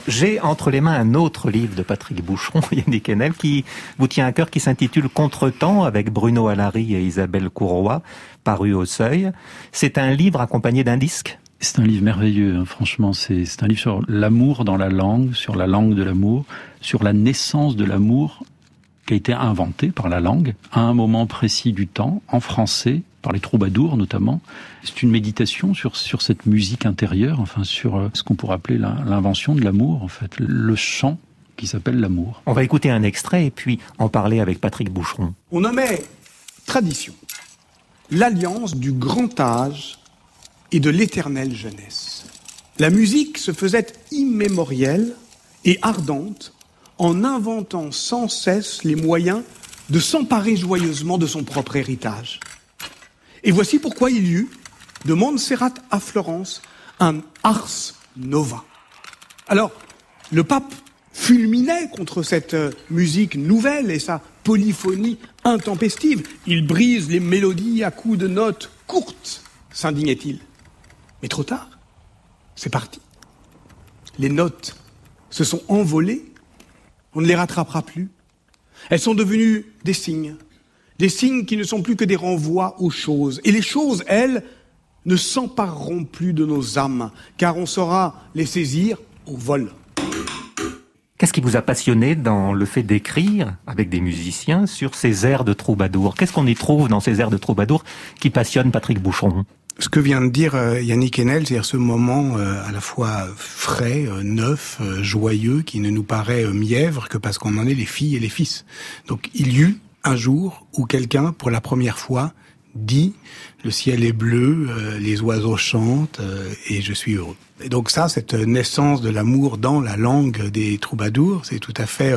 J'ai entre les mains un autre livre de Patrick Boucheron, Yannick Enel, qui vous tient à cœur, qui s'intitule Contretemps, avec Bruno Allary et Isabelle Courroy, paru au Seuil. C'est un livre accompagné d'un disque? C'est un livre merveilleux, hein, franchement. C'est un livre sur l'amour dans la langue, sur la langue de l'amour, sur la naissance de l'amour qui a été inventé par la langue, à un moment précis du temps, en français, par les troubadours notamment. C'est une méditation sur cette musique intérieure, enfin sur ce qu'on pourrait appeler l'invention de l'amour, en fait, le chant qui s'appelle l'amour. On va écouter un extrait et puis en parler avec Patrick Boucheron. On nommait tradition l'alliance du grand âge et de l'éternelle jeunesse. La musique se faisait immémorielle et ardente en inventant sans cesse les moyens de s'emparer joyeusement de son propre héritage. Et voici pourquoi il y eut, de Montserrat à Florence, un Ars Nova. Alors, le pape fulminait contre cette musique nouvelle et sa polyphonie intempestive. Il brise les mélodies à coups de notes courtes, s'indignait-il. Mais trop tard, c'est parti. Les notes se sont envolées, on ne les rattrapera plus. Elles sont devenues des signes qui ne sont plus que des renvois aux choses. Et les choses, elles, ne s'empareront plus de nos âmes, car on saura les saisir au vol. Qu'est-ce qui vous a passionné dans le fait d'écrire avec des musiciens sur ces airs de troubadour? Qu'est-ce qu'on y trouve dans ces airs de troubadour qui passionnent Patrick Boucheron? Ce que vient de dire Yannick Enel, c'est-à-dire ce moment à la fois frais, neuf, joyeux, qui ne nous paraît mièvre que parce qu'on en est les filles et les fils. Donc il y eut un jour où quelqu'un, pour la première fois, dit « le ciel est bleu, les oiseaux chantent et je suis heureux ». Et donc ça, cette naissance de l'amour dans la langue des troubadours, c'est tout à fait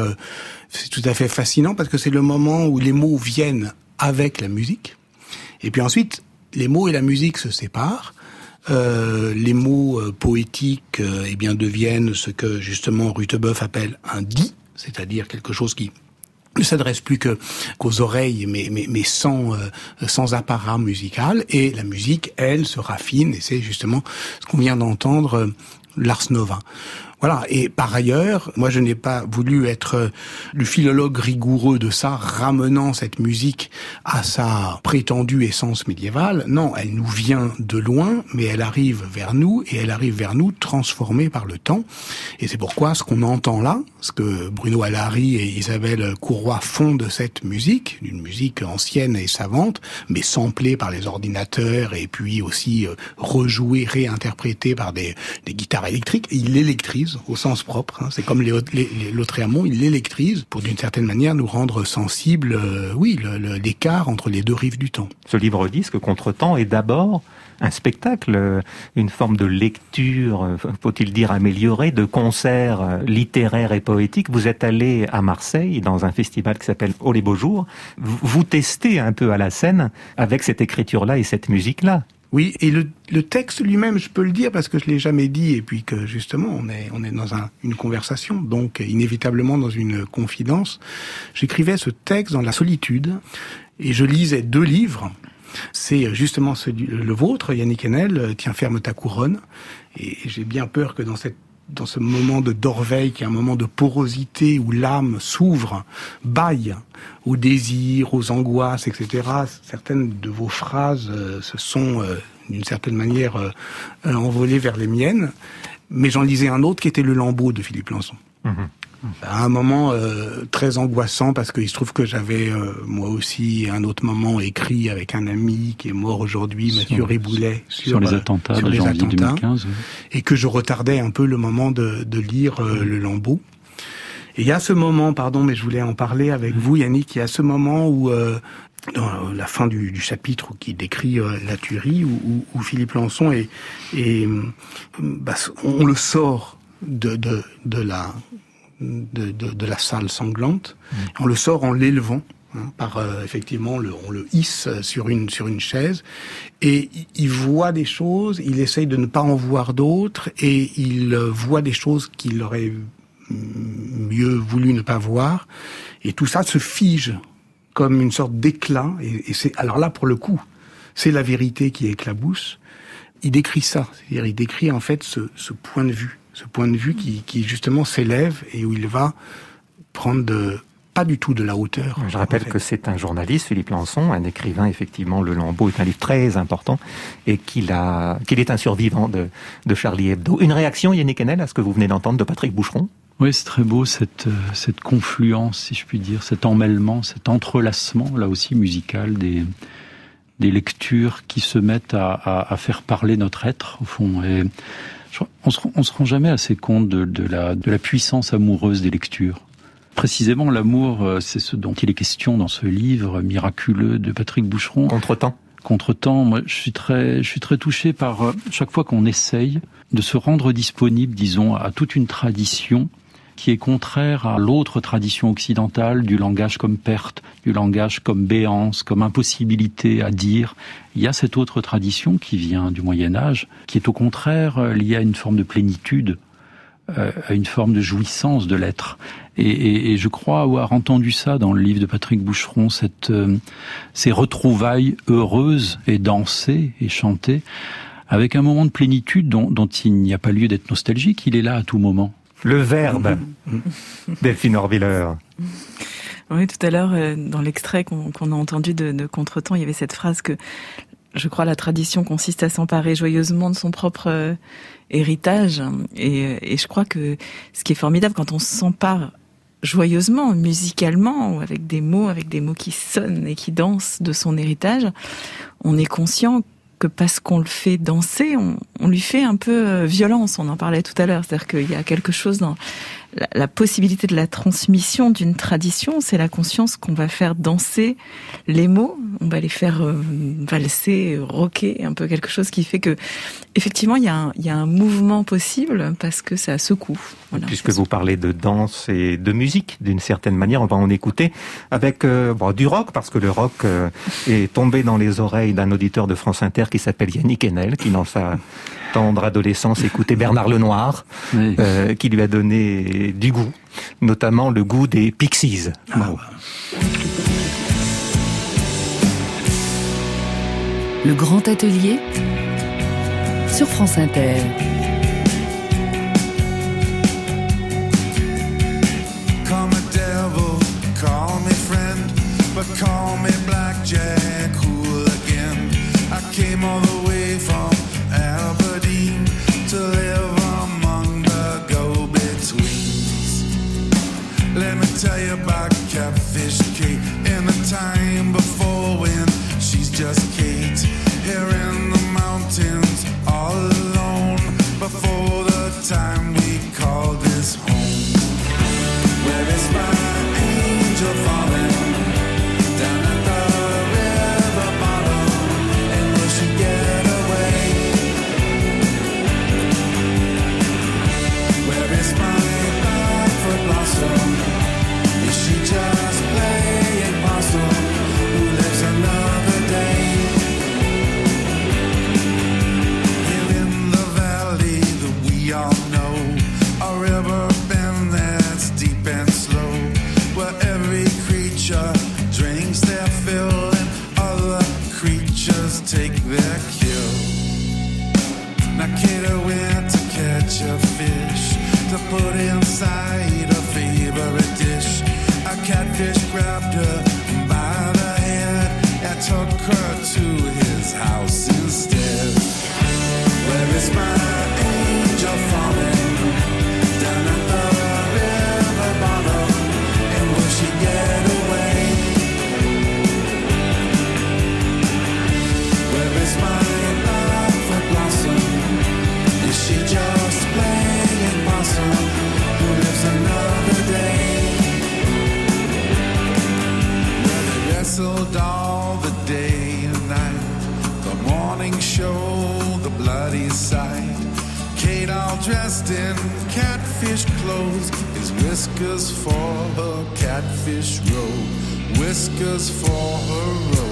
fascinant parce que c'est le moment où les mots viennent avec la musique. Et puis ensuite, les mots et la musique se séparent. Les mots poétiques eh bien deviennent ce que justement Rutebeuf appelle un dit, c'est-à-dire quelque chose qui ne s'adresse plus qu'aux oreilles, mais sans apparat musical. Et la musique, elle, se raffine, et c'est justement ce qu'on vient d'entendre, l'Ars Nova. Voilà. Et par ailleurs, moi, je n'ai pas voulu être le philologue rigoureux de ça, ramenant cette musique à sa prétendue essence médiévale. Non, elle nous vient de loin, mais elle arrive vers nous, et elle arrive vers nous transformée par le temps. Et c'est pourquoi ce qu'on entend là, ce que Bruno Allary et Isabelle Courroy font de cette musique, une musique ancienne et savante, mais samplée par les ordinateurs, et puis aussi rejouée, réinterprétée par des guitares électriques, ils l'électrisent au sens propre. Hein. C'est comme Lautréamont, il l'électrise pour d'une certaine manière nous rendre sensibles, l'écart entre les deux rives du temps. Ce livre-disque, Contretemps, est d'abord un spectacle, une forme de lecture, faut-il dire améliorée, de concerts littéraires et poétiques. Vous êtes allé à Marseille dans un festival qui s'appelle Oh les beaux jours. Vous testez un peu à la scène avec cette écriture-là et cette musique-là. Oui, et le texte lui-même, je peux le dire parce que je l'ai jamais dit et puis que justement on est dans une conversation, donc inévitablement dans une confidence. J'écrivais ce texte dans la solitude et je lisais 2 livres. C'est justement le vôtre, Yannick Enel, Tiens ferme ta couronne. Et j'ai bien peur que dans ce moment de d'orveille, qui est un moment de porosité où l'âme s'ouvre, bâille aux désirs, aux angoisses, etc. Certaines de vos phrases se sont, d'une certaine manière, envolées vers les miennes. Mais j'en lisais un autre qui était Le Lambeau de Philippe Lançon. Mmh. À un moment très angoissant parce qu'il se trouve que j'avais moi aussi un autre moment écrit avec un ami qui est mort aujourd'hui, Mathieu Riboulet, sur les attentats de janvier 2015, et que je retardais un peu le moment de lire Le Lambeau. Et il y a ce moment, pardon, mais je voulais en parler avec vous, Yannick, il y a ce moment où dans la fin du chapitre qui décrit la tuerie, où Philippe Lançon on le sort de la salle sanglante. On le sort en l'élevant, par effectivement, on le hisse sur une chaise, et il voit des choses, il essaye de ne pas en voir d'autres, et il voit des choses qu'il aurait mieux voulu ne pas voir, et tout ça se fige comme une sorte d'éclat, et c'est, alors là, pour le coup, c'est la vérité qui éclabousse. Il décrit ça, c'est-à-dire il décrit en fait ce point de vue Ce point de vue qui justement s'élève et où il va prendre pas du tout de la hauteur. Je rappelle que c'est un journaliste, Philippe Lançon, un écrivain, effectivement. Le Lambeau est un livre très important et qu'il est un survivant de Charlie Hebdo. Une réaction, Yannick Enel, à ce que vous venez d'entendre de Patrick Boucheron? Oui, c'est très beau, cette confluence, si je puis dire, cet emmêlement, cet entrelacement, là aussi musical, des lectures qui se mettent à faire parler notre être, au fond. Et on se rend jamais assez compte de la puissance amoureuse des lectures. Précisément, l'amour, c'est ce dont il est question dans ce livre miraculeux de Patrick Boucheron. Contre-temps, moi, je suis très touché par chaque fois qu'on essaye de se rendre disponible, disons, à toute une tradition qui est contraire à l'autre tradition occidentale du langage comme perte, du langage comme béance, comme impossibilité à dire. Il y a cette autre tradition qui vient du Moyen-Âge, qui est au contraire liée à une forme de plénitude, à une forme de jouissance de l'être. Et je crois avoir entendu ça dans le livre de Patrick Boucheron, ces retrouvailles heureuses et dansées et chantées, avec un moment de plénitude dont il n'y a pas lieu d'être nostalgique, il est là à tout moment. Le verbe, Delphine Orviller. Oui, tout à l'heure, dans l'extrait qu'on a entendu de Contre-temps, il y avait cette phrase que, je crois, la tradition consiste à s'emparer joyeusement de son propre héritage. Et je crois que ce qui est formidable, quand on s'empare joyeusement, musicalement, avec des mots qui sonnent et qui dansent de son héritage, on est conscient que parce qu'on le fait danser, on lui fait un peu violence. On en parlait tout à l'heure. C'est-à-dire qu'il y a quelque chose dans la possibilité de la transmission d'une tradition, c'est la conscience qu'on va faire danser les mots, on va les faire valser, rocker, un peu quelque chose qui fait que, effectivement, il y a un mouvement possible parce que ça secoue. Voilà. Puisque vous parlez de danse et de musique, d'une certaine manière, on va en écouter avec du rock, parce que le rock est tombé dans les oreilles d'un auditeur de France Inter qui s'appelle Yannick Enel, qui dans sa tendre adolescence écoutait Bernard Lenoir, oui. Qui lui a donné du goût, notamment le goût des Pixies. Wow. Le grand atelier sur France Inter. Call me devil, call me friend, but call me Blackjack Hooligan. I came all the way from Aberdeen to live among the go-betweens. Let me tell you about Catfish Kate in the time before when she's just Kate, here in the mountains all alone, before the time we call this home. Where is my angel falling down at the river bottom, and will she get away? Where is my Blackfoot blossom? Is she just playing possum? Who lives another day? Here in the valley that we all know, a river bend that's deep and slow, where every creature drinks their fill and other creatures take their kill. Now Kato went to catch a fish to put inside a favorite dish. A catfish grabbed her by the head and took her to his house instead. Where is my angel falling down at the river bottom, and will she get away? Where is my Blackfoot blossom? Is she just playing possum? Who lives another day? Where they wrestled all the day and night, the morning show, the bloody sight. Kate all dressed in catfish clothes, his whiskers for her catfish robe, whiskers for her robe.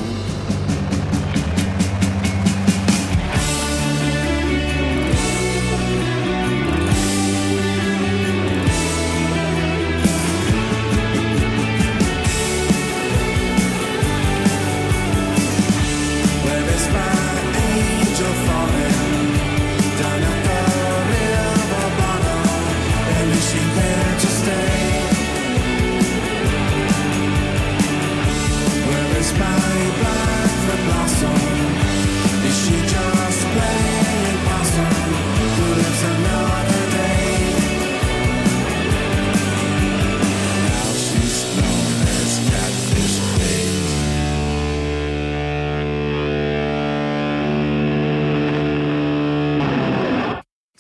Bottom,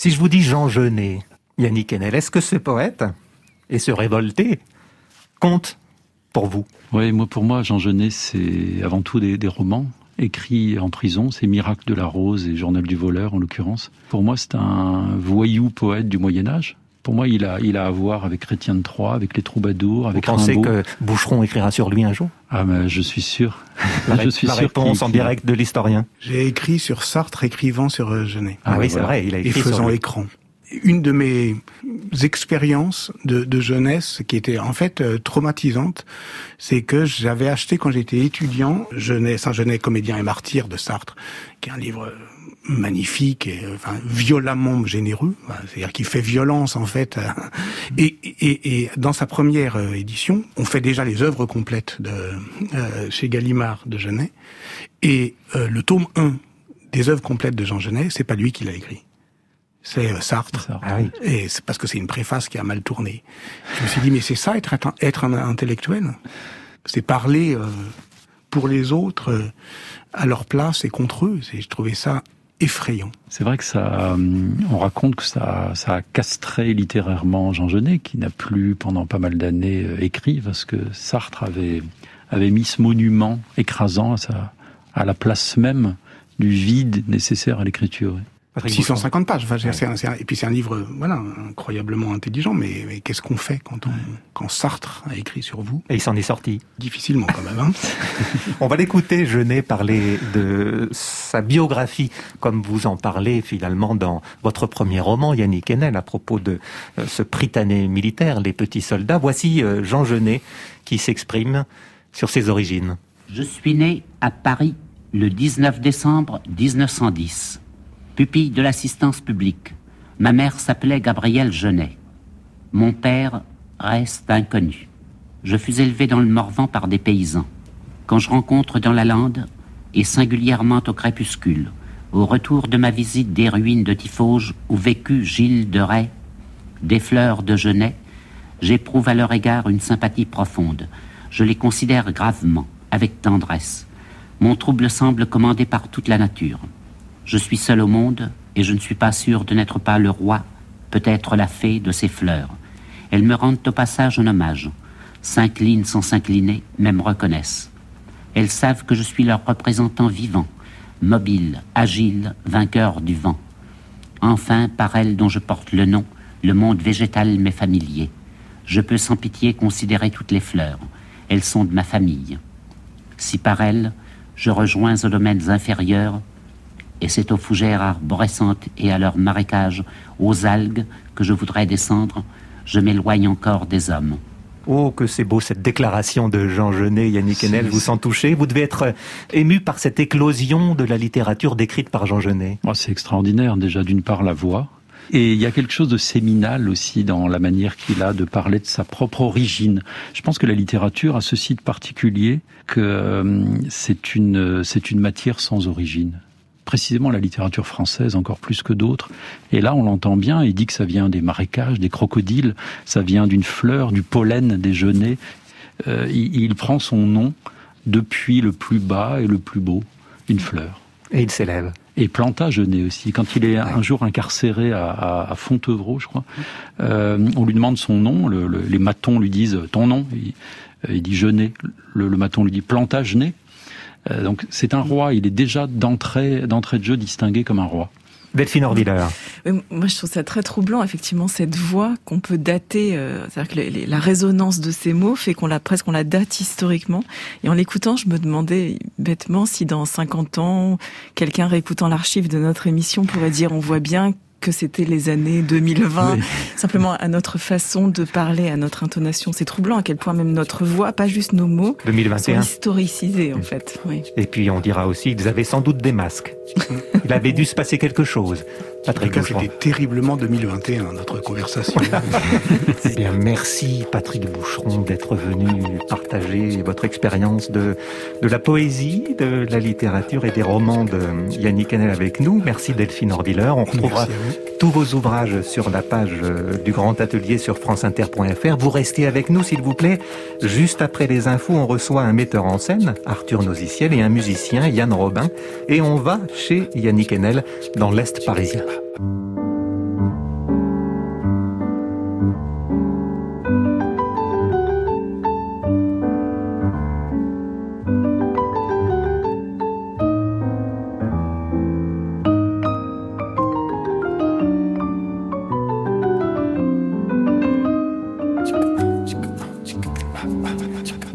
Si je vous dis Jean Genet, Yannick Enel, est-ce que ce poète et ce révolté compte pour vous? Oui, pour moi, Jean Genet, c'est avant tout des romans écrits en prison. C'est Miracle de la Rose et Journal du voleur, en l'occurrence. Pour moi, c'est un voyou poète du Moyen-Âge. Pour moi, il a à voir avec Chrétien de Troyes, avec les troubadours, avec Rimbaud. Vous pensez que Boucheron écrira sur lui un jour? Ah, mais je suis sûr. La réponse en direct de l'historien. J'ai écrit sur Sartre, écrivant sur Genet. Ah oui, c'est vrai, il a écrit et faisant sur lui. écran. Une de mes expériences de jeunesse qui était en fait traumatisante, c'est que j'avais acheté quand j'étais étudiant Saint-Genet, comédien et martyr de Sartre, qui est un livre magnifique et violemment généreux, c'est-à-dire qui fait violence en fait. Et dans sa première édition, on fait déjà les œuvres complètes chez Gallimard de Genet, et le tome 1 des œuvres complètes de Jean Genet, c'est pas lui qui l'a écrit. C'est Sartre. Ah oui. Et c'est parce que c'est une préface qui a mal tourné. Je me suis dit, mais c'est ça, être un intellectuel. C'est parler pour les autres, à leur place et contre eux. Je trouvais ça effrayant. C'est vrai que on raconte que ça a castré littérairement Jean Genet, qui n'a plus pendant pas mal d'années écrit, parce que Sartre avait mis ce monument écrasant à la place même du vide nécessaire à l'écriture. 650 pages. Et puis c'est un livre, incroyablement intelligent. Mais qu'est-ce qu'on fait quand Sartre a écrit sur vous? Et il s'en est sorti. Difficilement, quand même. Hein. On va l'écouter, Genet, parler de sa biographie, comme vous en parlez finalement dans votre premier roman, Yannick Enel, à propos de ce Prytanée militaire, Les Petits Soldats. Voici Jean Genet qui s'exprime sur ses origines. Je suis né à Paris le 19 décembre 1910. Pupille de l'assistance publique. Ma mère s'appelait Gabrielle Genet. Mon père reste inconnu. Je fus élevé dans le Morvan par des paysans. Quand je rencontre dans la lande, et singulièrement au crépuscule, au retour de ma visite des ruines de Tiffauges où vécut Gilles de Rais, des fleurs de Genet, j'éprouve à leur égard une sympathie profonde. Je les considère gravement, avec tendresse. Mon trouble semble commandé par toute la nature. Je suis seul au monde, et je ne suis pas sûr de n'être pas le roi, peut-être la fée de ces fleurs. Elles me rendent au passage un hommage. S'inclinent sans s'incliner, mais me reconnaissent. Elles savent que je suis leur représentant vivant, mobile, agile, vainqueur du vent. Enfin, par elles dont je porte le nom, le monde végétal m'est familier. Je peux sans pitié considérer toutes les fleurs. Elles sont de ma famille. Si par elles, je rejoins aux domaines inférieurs, et c'est aux fougères arborescentes et à leurs marécages, aux algues que je voudrais descendre, je m'éloigne encore des hommes. Oh, que c'est beau cette déclaration de Jean Genet, Yannick Enel, je vous sens touché. Vous devez être ému par cette éclosion de la littérature décrite par Jean Genet. Oh, c'est extraordinaire, déjà d'une part la voix, et il y a quelque chose de séminal aussi dans la manière qu'il a de parler de sa propre origine. Je pense que la littérature a ceci de particulier que c'est une matière sans origine. Précisément la littérature française, encore plus que d'autres. Et là, on l'entend bien, il dit que ça vient des marécages, des crocodiles, ça vient d'une fleur, du pollen des genêts. Il prend son nom depuis le plus bas et le plus beau, une fleur. Et il s'élève. Et Plantagenet aussi. Quand il est un jour incarcéré à Fontevraud, je crois, on lui demande son nom, les matons lui disent « ton nom ». Il dit « Genet ». Le maton lui dit « Plantagenet ». Donc c'est un roi, il est déjà d'entrée de jeu distingué comme un roi. Delphine Orviller. Moi, je trouve ça très troublant, effectivement, cette voix qu'on peut dater. C'est-à-dire que la résonance de ces mots fait qu'on la date historiquement. Et en l'écoutant, je me demandais bêtement si dans 50 ans, quelqu'un réécoutant l'archive de notre émission pourrait dire, on voit bien que c'était les années 2020, oui. Simplement à notre façon de parler, à notre intonation. C'est troublant à quel point même notre voix, pas juste nos mots, 2021. sont historicisés en fait. Oui. Et puis on dira aussi, vous avez sans doute des masques. Il avait dû se passer quelque chose. Patrick Boucheron. C'était terriblement 2021, notre conversation. Eh bien, merci Patrick Boucheron d'être venu partager votre expérience de la poésie, de la littérature et des romans de Yannick Enel avec nous. Merci Delphine Orviller. On retrouvera tous vos ouvrages sur la page du Grand Atelier sur franceinter.fr. Vous restez avec nous, s'il vous plaît. Juste après les infos, on reçoit un metteur en scène, Arthur Noziciel, et un musicien, Yann Robin. Et on va chez Yannick Enel, dans l'Est parisien.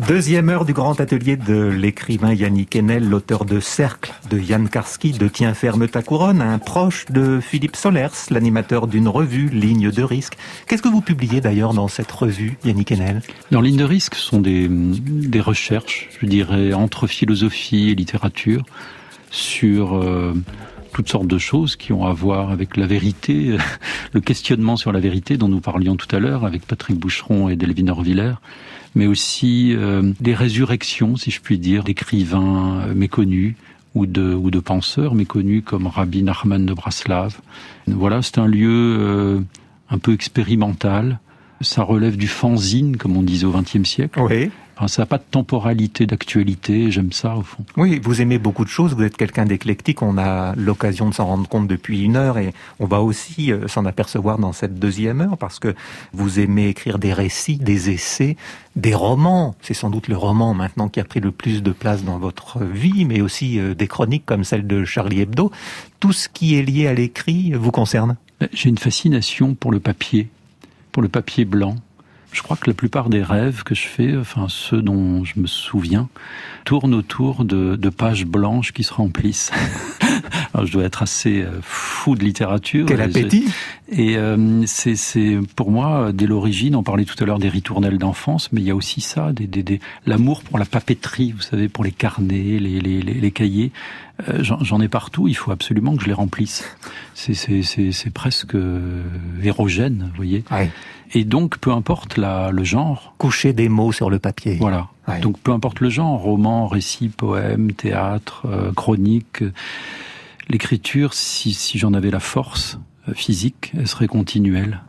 Deuxième heure du grand atelier de l'écrivain Yannick Enel, l'auteur de Cercle, de Jan Karski, de Tiens ferme ta couronne, un proche de Philippe Solers, l'animateur d'une revue, Ligne de risque. Qu'est-ce que vous publiez d'ailleurs dans cette revue, Yannick Enel ? Dans Ligne de risque, ce sont des recherches, je dirais, entre philosophie et littérature, sur toutes sortes de choses qui ont à voir avec la vérité, le questionnement sur la vérité dont nous parlions tout à l'heure avec Patrick Boucheron et Delvin Horviller, mais aussi des résurrections, si je puis dire, d'écrivains méconnus ou de penseurs méconnus comme Rabbi Nachman de Braslav. Voilà, c'est un lieu un peu expérimental. Ça relève du fanzine, comme on disait au XXe siècle. Oui. Enfin, ça n'a pas de temporalité, d'actualité, j'aime ça au fond. Oui, vous aimez beaucoup de choses, vous êtes quelqu'un d'éclectique, on a l'occasion de s'en rendre compte depuis une heure et on va aussi s'en apercevoir dans cette deuxième heure parce que vous aimez écrire des récits, des essais, des romans. C'est sans doute le roman maintenant qui a pris le plus de place dans votre vie, mais aussi des chroniques comme celle de Charlie Hebdo. Tout ce qui est lié à l'écrit vous concerne ? J'ai une fascination pour le papier blanc. Je crois que la plupart des rêves que je fais, enfin ceux dont je me souviens, tournent autour de pages blanches qui se remplissent. Alors je dois être assez fou de littérature. Quel appétit! Et c'est pour moi, dès l'origine, on parlait tout à l'heure des ritournelles d'enfance, mais il y a aussi ça, l'amour pour la papeterie, vous savez, pour les carnets, les cahiers. J'en ai partout, il faut absolument que je les remplisse. C'est presque érogène, vous voyez. Ouais. Et donc, peu importe le genre. Coucher des mots sur le papier. Voilà. Ouais. Donc, peu importe le genre, roman, récit, poème, théâtre, chronique, l'écriture, si j'en avais la force physique, elle serait continuelle.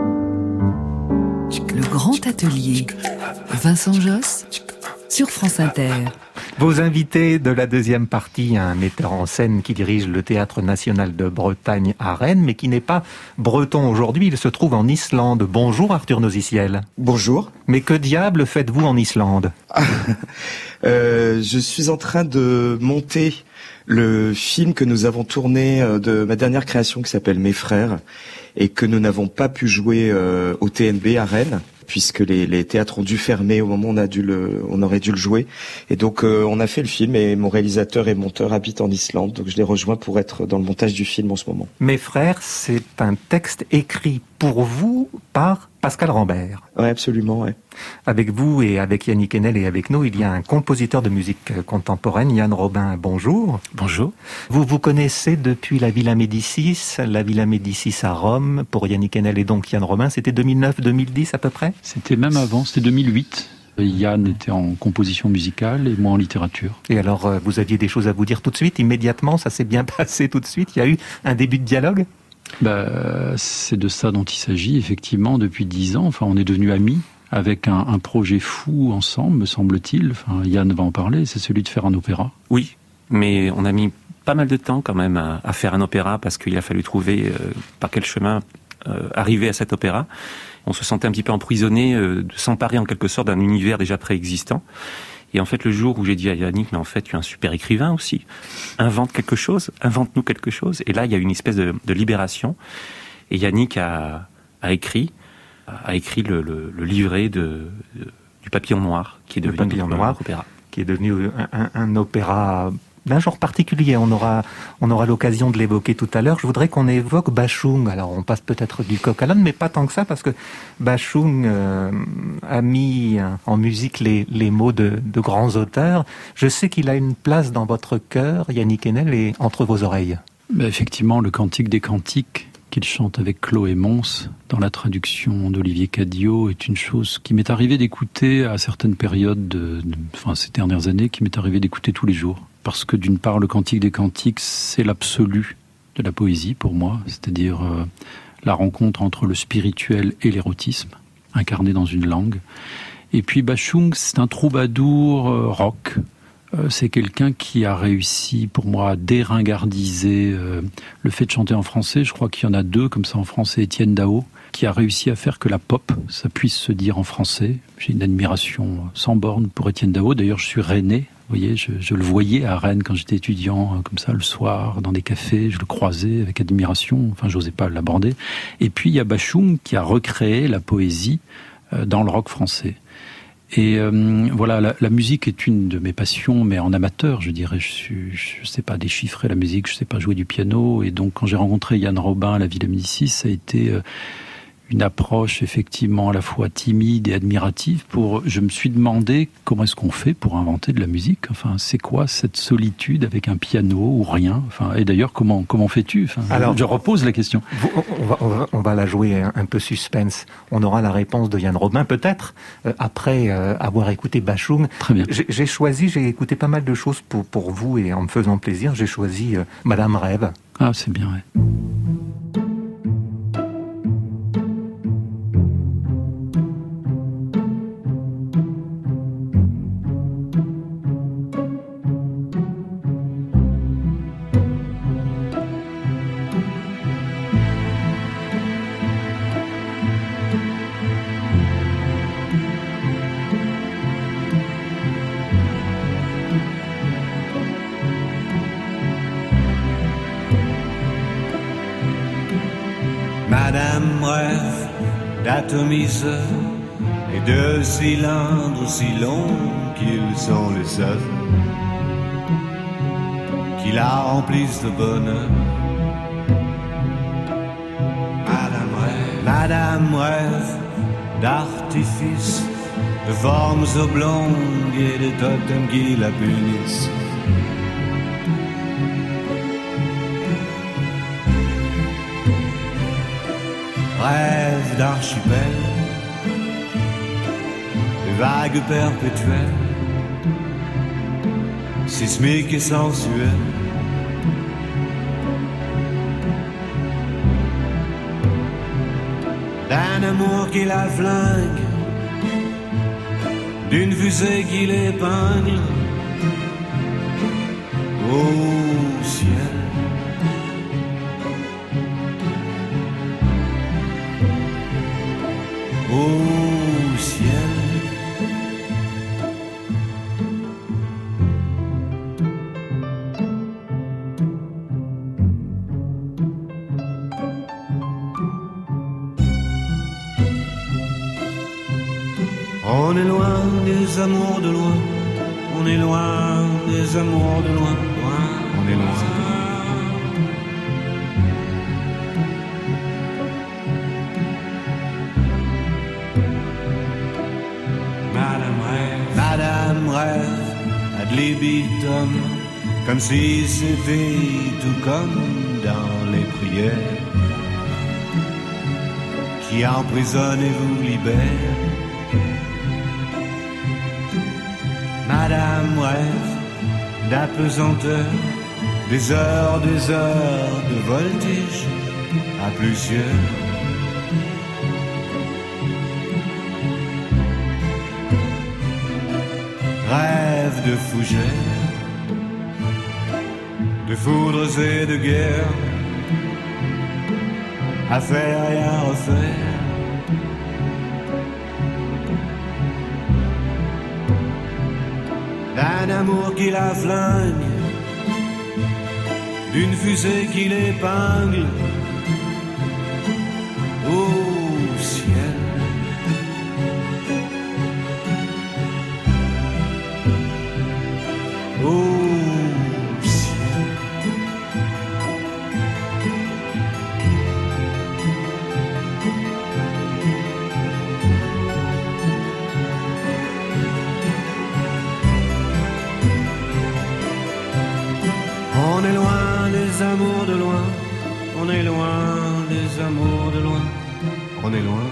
Le grand atelier. Vincent Josse, sur France Inter. Vos invités de la deuxième partie, un metteur en scène qui dirige le Théâtre National de Bretagne à Rennes, mais qui n'est pas breton aujourd'hui, il se trouve en Islande. Bonjour Arthur Nosiciel. Bonjour. Mais que diable faites-vous en Islande ? Je suis en train de monter le film que nous avons tourné de ma dernière création qui s'appelle Mes Frères et que nous n'avons pas pu jouer au TNB à Rennes puisque les théâtres ont dû fermer au moment où on aurait dû le jouer. Et donc on a fait le film et mon réalisateur et monteur habite en Islande, donc je les rejoins pour être dans le montage du film en ce moment. Mes Frères, c'est un texte écrit pour vous par Pascal Rambert. Ouais, absolument, ouais. Avec vous et avec Yannick Enel et avec nous, il y a un compositeur de musique contemporaine, Yann Robin, bonjour. Bonjour. Vous vous connaissez depuis la Villa Médicis à Rome, pour Yannick Enel et donc Yann Robin, c'était 2009-2010 à peu près ? C'était même avant, c'était 2008. Yann était en composition musicale et moi en littérature. Et alors, vous aviez des choses à vous dire tout de suite, immédiatement, ça s'est bien passé tout de suite, il y a eu un début de dialogue ? C'est de ça dont il s'agit, effectivement, depuis 10 ans. Enfin, on est devenus amis avec un projet fou ensemble, me semble-t-il. Enfin, Yann va en parler, c'est celui de faire un opéra. Oui, mais on a mis pas mal de temps quand même à faire un opéra parce qu'il a fallu trouver par quel chemin arriver à cet opéra. On se sentait un petit peu emprisonné de s'emparer en quelque sorte d'un univers déjà préexistant. Et en fait, le jour où j'ai dit à Yannick, mais en fait, tu es un super écrivain aussi. Invente-nous quelque chose. Et là, il y a une espèce de libération. Et Yannick a écrit le livret du Papillon Noir, qui est devenu Papillon Noir, opéra. Qui est devenu un opéra d'un genre particulier. On aura l'occasion de l'évoquer tout à l'heure. Je voudrais qu'on évoque Bashung. Alors, on passe peut-être du coq à l'âne, mais pas tant que ça, parce que Bashung a mis en musique les mots de grands auteurs. Je sais qu'il a une place dans votre cœur, Yannick Enel, et entre vos oreilles. Effectivement, le Cantique des Cantiques qu'il chante avec Chloé Mons dans la traduction d'Olivier Cadiot est une chose qui m'est arrivé d'écouter à certaines périodes, ces dernières années, qui m'est arrivé d'écouter tous les jours. Parce que d'une part, le Cantique des Cantiques, c'est l'absolu de la poésie pour moi, c'est-à-dire la rencontre entre le spirituel et l'érotisme, incarné dans une langue. Et puis Bashung, c'est un troubadour rock. C'est quelqu'un qui a réussi, pour moi, à déringardiser le fait de chanter en français. Je crois qu'il y en a deux, comme ça en français, Étienne Dao, qui a réussi à faire que la pop, ça puisse se dire en français. J'ai une admiration sans borne pour Étienne Dao. D'ailleurs, je suis rennais. Vous voyez, je le voyais à Rennes quand j'étais étudiant, comme ça, le soir, dans des cafés. Je le croisais avec admiration. Enfin, j'osais pas l'aborder. Et puis, il y a Bashung qui a recréé la poésie dans le rock français. Et voilà, la musique est une de mes passions, mais en amateur, je dirais. Je sais pas déchiffrer la musique, je sais pas jouer du piano. Et donc, quand j'ai rencontré Yann Robin à la Villa Médicis, ça a été une approche effectivement à la fois timide et admirative. Je me suis demandé comment est-ce qu'on fait pour inventer de la musique. Enfin, c'est quoi cette solitude avec un piano ou rien. Enfin, et d'ailleurs, comment fais-tu? Enfin, alors, je repose la question. On va la jouer un peu suspense. On aura la réponse de Yann Robin peut-être après avoir écouté Bashung. Très bien. J'ai écouté pas mal de choses pour vous et en me faisant plaisir, j'ai choisi Madame Rêve. Ah, c'est bien, ouais. Madame rêve d'atomiseurs et de cylindres aussi longs qu'ils sont les seuls qui la remplissent de bonheur. Madame rêve d'artifices, de formes oblongues et de totems qui la punissent. Rêve d'archipel, de vagues perpétuelles, sismiques et sensuelles. D'un amour qui la flingue, d'une fusée qui l'épingle au ciel. Au ciel. On est loin des amours de loin, on est loin des amours de loin, loin, on est loin. Madame rêve ad libitum, comme si c'était tout comme dans les prières qui emprisonnent et vous libèrent. Madame rêve d'apesanteur, des heures de voltige à plusieurs. Rêve de fougères, de foudres et de guerres, à faire et à refaire. D'un amour qui la flingue, d'une fusée qui l'épingle au ciel. Au ciel. On est loin des amours de loin, on est loin des amours de loin, on est loin.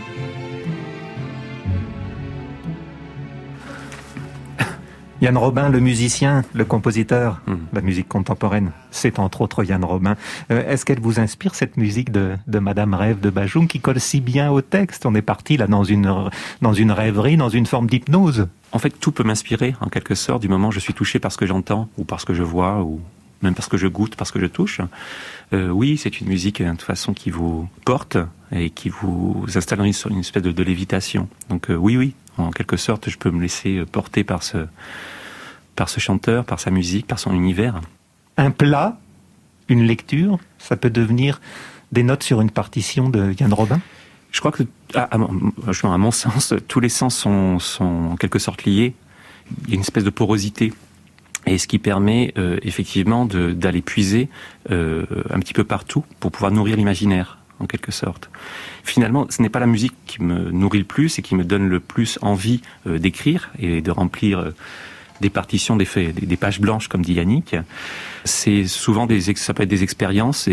Yann Robin, le musicien, le compositeur de la musique contemporaine, c'est entre autres Yann Robin. Est-ce qu'elle vous inspire, cette musique de Madame Rêve de Bashung, qui colle si bien au texte? On est parti là dans une rêverie, dans une forme d'hypnose. En fait, tout peut m'inspirer, en quelque sorte, du moment où je suis touché par ce que j'entends, ou par ce que je vois, ou même parce que je goûte, parce que je touche. Oui, c'est une musique, de toute façon, qui vous porte et qui vous installe dans une espèce de lévitation. Donc oui, en quelque sorte, je peux me laisser porter par ce chanteur, par sa musique, par son univers. Un plat, une lecture, ça peut devenir des notes sur une partition de Yann Robin? Je crois que, à mon sens, tous les sens sont en quelque sorte liés. Il y a une espèce de porosité. Et ce qui permet effectivement d'aller puiser un petit peu partout pour pouvoir nourrir l'imaginaire, en quelque sorte. Finalement, ce n'est pas la musique qui me nourrit le plus et qui me donne le plus envie d'écrire et de remplir des partitions, des pages blanches, comme dit Yannick. C'est souvent ça peut être des expériences,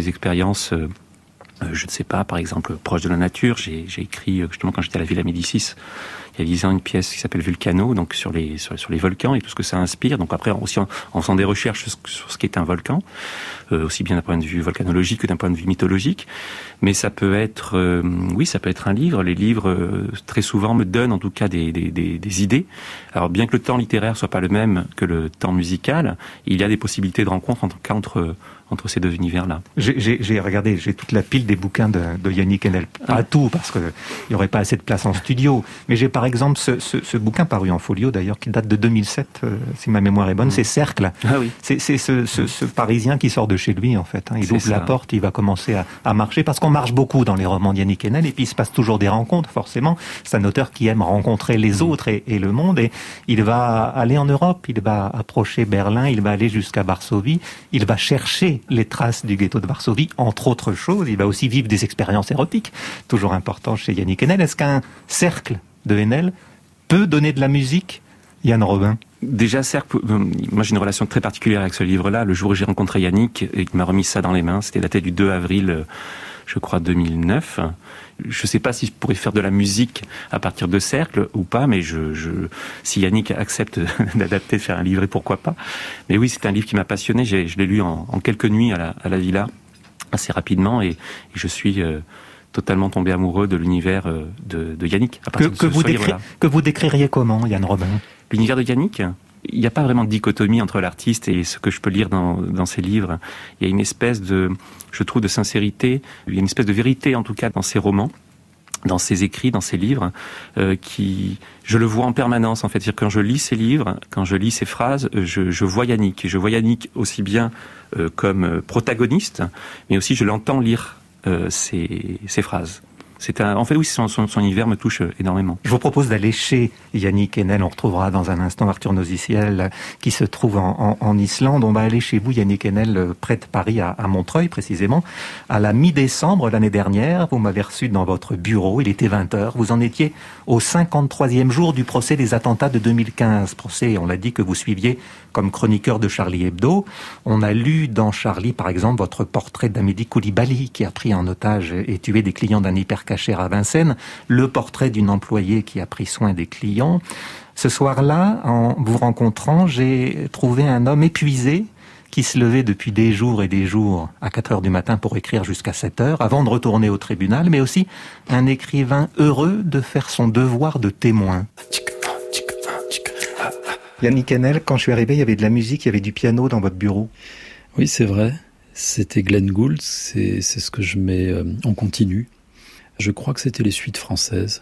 je ne sais pas, par exemple, proches de la nature. J'ai écrit, justement, quand j'étais à la Villa Médicis, il y a 10 ans, une pièce qui s'appelle Vulcano, donc sur les volcans et tout ce que ça inspire. Donc après, aussi en faisant des recherches sur ce qu'est un volcan, aussi bien d'un point de vue volcanologique que d'un point de vue mythologique. Mais ça peut être, ça peut être un livre. Les livres, très souvent, me donnent en tout cas des idées. Alors, bien que le temps littéraire soit pas le même que le temps musical, il y a des possibilités de rencontre entre ces deux univers-là. J'ai toute la pile des bouquins de Yannick Enel. Pas tout, parce qu'il n'y aurait pas assez de place en studio. Mais j'ai par exemple ce bouquin paru en folio, d'ailleurs, qui date de 2007, si ma mémoire est bonne, c'est Cercle. Ah oui. C'est ce Parisien qui sort de chez lui, en fait. Il ouvre la porte, il va commencer à marcher, parce qu'on marche beaucoup dans les romans de Yannick Enel, et puis il se passe toujours des rencontres, forcément. C'est un auteur qui aime rencontrer les autres et le monde, et il va aller en Europe, il va approcher Berlin, il va aller jusqu'à Varsovie, il va chercher les traces du ghetto de Varsovie, entre autres choses. Il va aussi vivre des expériences érotiques, toujours important chez Yannick Enel. Est-ce qu'un cercle de Enel peut donner de la musique, Yann Robin? Déjà, cercle, moi j'ai une relation très particulière avec ce livre-là. Le jour où j'ai rencontré Yannick, il m'a remis ça dans les mains. C'était daté du 2 avril, je crois, 2009. Je ne sais pas si je pourrais faire de la musique à partir de Cercle ou pas, mais si Yannick accepte d'adapter, de faire un livret, pourquoi pas. Mais oui, c'est un livre qui m'a passionné. Je l'ai lu en quelques nuits à la Villa, assez rapidement, et je suis totalement tombé amoureux de l'univers de Yannick. À partir que vous décririez comment, Yann Robin? L'univers de Yannick, il n'y a pas vraiment de dichotomie entre l'artiste et ce que je peux lire dans ses livres. Il y a une espèce de sincérité, il y a une espèce de vérité en tout cas dans ses romans, dans ses écrits, dans ses livres, je le vois en permanence en fait. C'est-à-dire quand je lis ses livres, quand je lis ses phrases, je vois Yannick. Et je vois Yannick aussi bien comme protagoniste, mais aussi je l'entends lire ses phrases. En fait, oui, son univers me touche énormément. Je vous propose d'aller chez Yannick Enel. On retrouvera dans un instant Arthur Nosiciel qui se trouve en Islande. On va aller chez vous, Yannick Enel, près de Paris, à Montreuil précisément. À la mi-décembre l'année dernière, vous m'avez reçu dans votre bureau. Il était 20h. Vous en étiez au 53e jour du procès des attentats de 2015. Procès, on l'a dit, que vous suiviez comme chroniqueur de Charlie Hebdo. On a lu dans Charlie, par exemple, votre portrait d'Amédi Koulibaly, qui a pris en otage et tué des clients d'un hypercachère à Vincennes, le portrait d'une employée qui a pris soin des clients. Ce soir-là, en vous rencontrant, j'ai trouvé un homme épuisé qui se levait depuis des jours et des jours à 4h du matin pour écrire jusqu'à 7h, avant de retourner au tribunal, mais aussi un écrivain heureux de faire son devoir de témoin. Yannick Enel, quand je suis arrivé, il y avait de la musique, il y avait du piano dans votre bureau. Oui, c'est vrai. C'était Glenn Gould, c'est ce que je mets en continu. Je crois que c'était les suites françaises.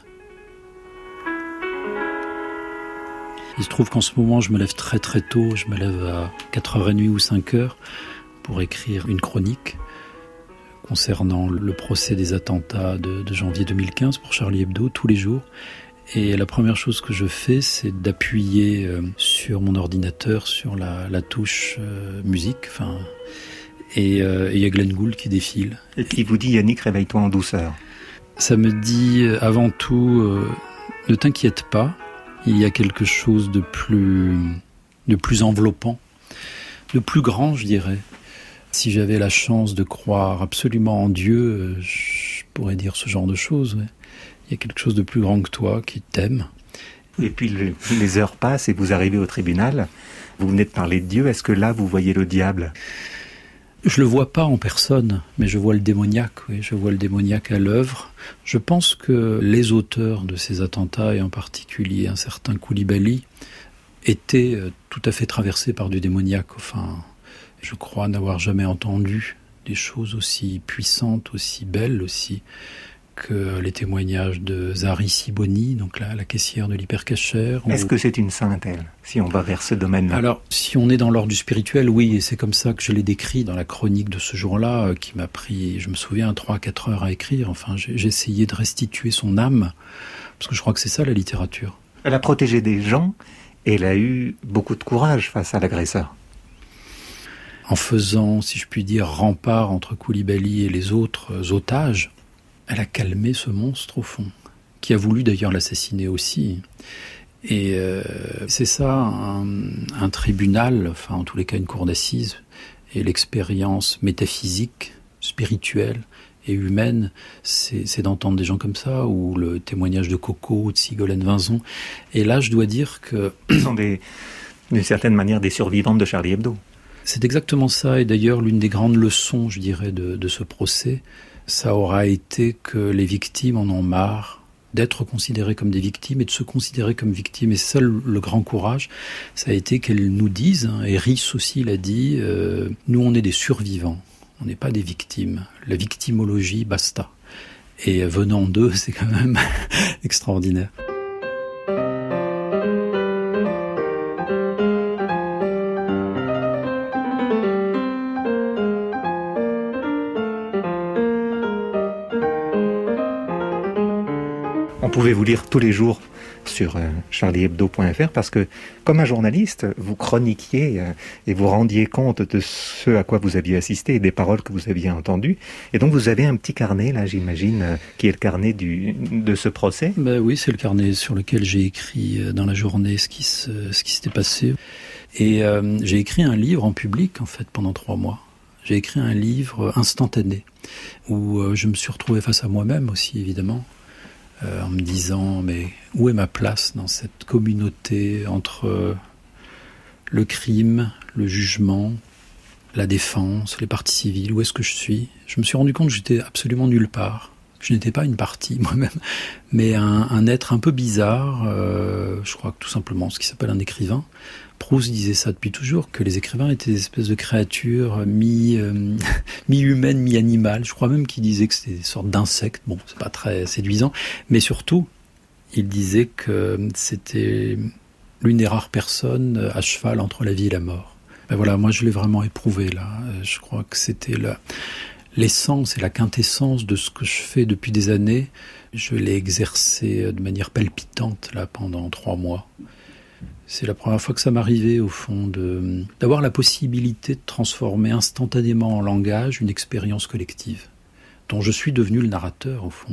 Il se trouve qu'en ce moment, je me lève très très tôt. Je me lève à 4h30 ou 5h pour écrire une chronique concernant le procès des attentats de janvier 2015 pour Charlie Hebdo, tous les jours. Et la première chose que je fais, c'est d'appuyer sur mon ordinateur, sur la touche musique. Et il y a Glenn Gould qui défile. Et qui vous dit, Yannick, réveille-toi en douceur. Ça me dit avant tout, ne t'inquiète pas, il y a quelque chose de plus enveloppant, de plus grand, je dirais. Si j'avais la chance de croire absolument en Dieu, je pourrais dire ce genre de choses. Ouais. Il y a quelque chose de plus grand que toi qui t'aime. Et puis les heures passent et vous arrivez au tribunal. Vous venez de parler de Dieu. Est-ce que là, vous voyez le diable ? Je le vois pas en personne, mais je vois le démoniaque. Oui, je vois le démoniaque à l'œuvre. Je pense que les auteurs de ces attentats, et en particulier un certain Koulibaly, étaient tout à fait traversés par du démoniaque. Enfin, je crois n'avoir jamais entendu des choses aussi puissantes, aussi belles, aussi les témoignages de Zari Siboni, donc la caissière de l'hypercachère. Est-ce que c'est une sainte, elle, si on va vers ce domaine-là? Alors, si on est dans l'ordre du spirituel, oui, et c'est comme ça que je l'ai décrit dans la chronique de ce jour-là, qui m'a pris, je me souviens, 3-4 heures à écrire. Enfin, j'ai essayé de restituer son âme, parce que je crois que c'est ça la littérature. Elle a protégé des gens, et elle a eu beaucoup de courage face à l'agresseur. En faisant, si je puis dire, rempart entre Koulibaly et les autres otages, elle a calmé ce monstre au fond, qui a voulu d'ailleurs l'assassiner aussi. Et c'est ça, un tribunal, enfin en tous les cas une cour d'assises, et l'expérience métaphysique, spirituelle et humaine, c'est d'entendre des gens comme ça, ou le témoignage de Coco ou de Sigolène Vinzon. Et là, je dois dire que... Ce sont d'une certaine manière des survivantes de Charlie Hebdo. C'est exactement ça, et d'ailleurs l'une des grandes leçons, je dirais, de ce procès, ça aura été que les victimes en ont marre d'être considérées comme des victimes et de se considérer comme victimes. Et c'est ça le grand courage, ça a été qu'elles nous disent, et Riss aussi l'a dit, nous on est des survivants, on n'est pas des victimes. La victimologie, basta. Et venant d'eux, c'est quand même extraordinaire. On pouvait vous lire tous les jours sur charliehebdo.fr parce que, comme un journaliste, vous chroniquiez et vous rendiez compte de ce à quoi vous aviez assisté et des paroles que vous aviez entendues. Et donc vous avez un petit carnet, là, j'imagine, qui est le carnet de ce procès. Ben oui, c'est le carnet sur lequel j'ai écrit dans la journée ce qui s'était passé. Et j'ai écrit un livre en public, en fait, pendant 3 mois. J'ai écrit un livre instantané où je me suis retrouvé face à moi-même aussi, évidemment. En me disant, mais où est ma place dans cette communauté entre le crime, le jugement, la défense, les parties civiles, où est-ce que je suis? Je me suis rendu compte que j'étais absolument nulle part. Je n'étais pas une partie moi-même, mais un être un peu bizarre, je crois que tout simplement ce qui s'appelle un écrivain. Proust disait ça depuis toujours, que les écrivains étaient des espèces de créatures mi-humaines, mi-animales. Je crois même qu'il disait que c'était des sortes d'insectes. Bon, c'est pas très séduisant, mais surtout, il disait que c'était l'une des rares personnes à cheval entre la vie et la mort. Ben voilà, moi je l'ai vraiment éprouvé là. Je crois que c'était l'essence et la quintessence de ce que je fais depuis des années. Je l'ai exercé de manière palpitante là pendant 3 mois. C'est la première fois que ça m'arrivait, au fond, d'avoir la possibilité de transformer instantanément en langage une expérience collective, dont je suis devenu le narrateur, au fond.